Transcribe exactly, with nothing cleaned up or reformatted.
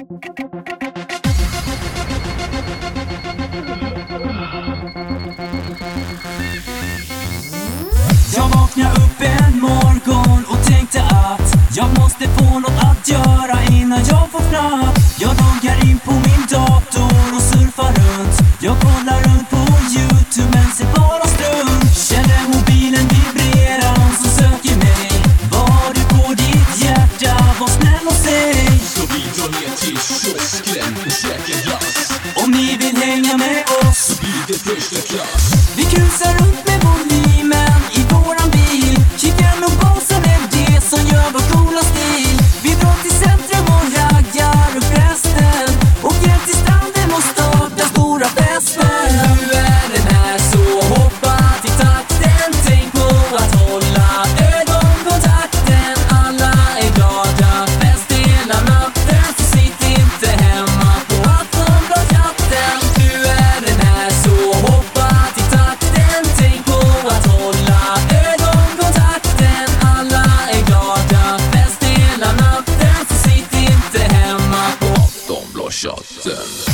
Jag vaknade upp en morgon och tänkte att jag måste få något att göra innan jag får fram. Jag loggar in på min dator och surfar runt. Jag kollar runt på YouTube men ser bara strunt. Känner mobilen vibrera, någon som söker mig. Var du på ditt hjärta, var snäll och säg. Så vi drar ner till kiosken och käkar glass. Om ni vill hänga med oss så blir det första klass. Vi krusar runt med volymen i våran bil. Kikar nog basen är det som gör vår coola stil. Vi drar till centrum och raggar upp resten. Åker till stranden och startar stora fester. Nu är den här så hoppa till takten. Tänk på att hålla ögonkontakten. Alla är glada, fest hela natten. Så sitt inte hemma på Aftonbladet-chatten. Nu är den här så hoppa till takten. Tänk på att hålla ögonkontakten. Alla är glada, fest hela natten. Så sitt inte hemma på Aftonbladet-chatten.